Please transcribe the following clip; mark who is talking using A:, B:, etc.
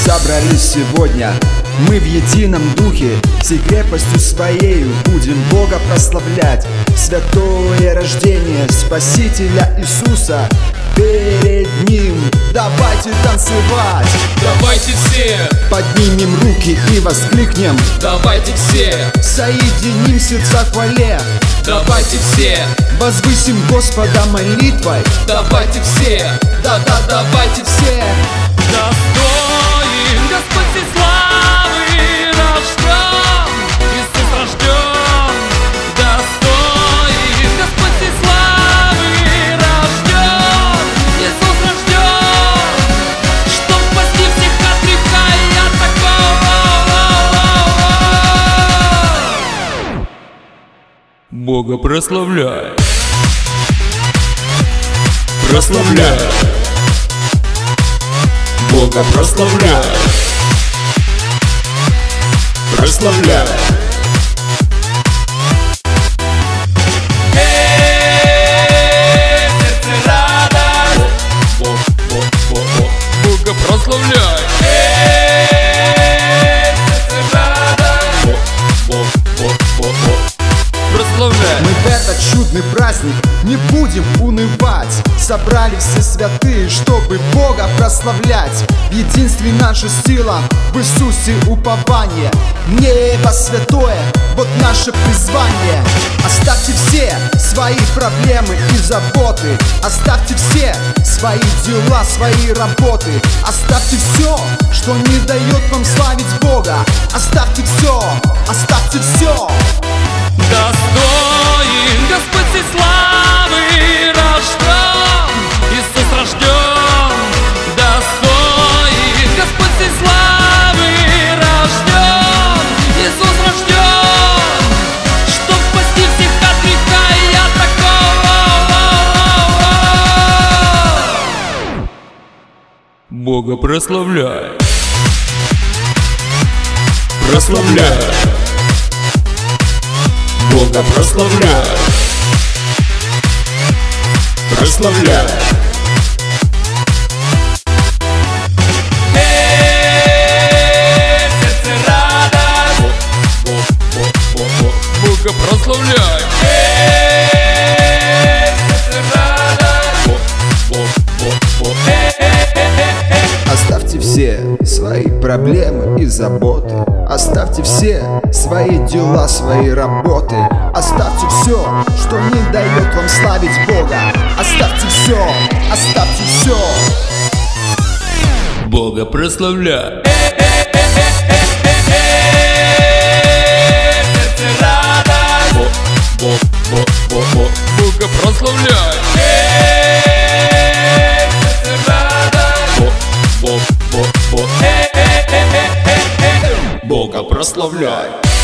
A: собрались сегодня мы в едином духе, всей крепостью своею будем Бога прославлять. Святое рождение Спасителя Иисуса, перед Ним давайте танцевать.
B: Давайте все
A: поднимем руки и воскликнем.
B: Давайте все
A: соединим сердца в хвале.
B: Давайте все
A: возвысим Господа молитвой.
B: Давайте все,
A: да-да, давайте все.
B: Достоин Господь всей славы, рожден, Иисус рожден. Достоин Господь всей славы, рожден, Иисус рожден, чтоб спасти всех от греха и от такого. Бога прославляй, прославляй. Бога прославляй, прославляй. Сердце радость, Бога прославляй. Сердце радость, прославляй.
A: Мы в этот чудный праздник не будем унывать. Собрали все святые, чтобы Бога прославлять. В единстве наша сила, в Иисусе упование. Небо святое, вот наше призвание. Оставьте все свои проблемы и заботы. Оставьте все свои дела, свои работы. Оставьте все, что не дает вам славить Бога. Оставьте все, оставьте все.
B: Достоин Господь всей славы, рожден, Иисус рожден. Достоин Господь всей славы, рожден, Иисус рожден, чтоб спасти всех от греха и от такого. Бога прославляй, прославляй. Бога прославляй, прославляй. Сердце радость, Бога прославляй. Сердце радость.
A: Оставьте все свои проблемы и заботы. Оставьте все свои дела, свои работы. Оставьте все, что не дает вам славить Бога. Оставьте все, оставьте все.
B: Бога прославляй. Сердце радость, Бога прославляй. Сердце радость,
A: Бога прославляй.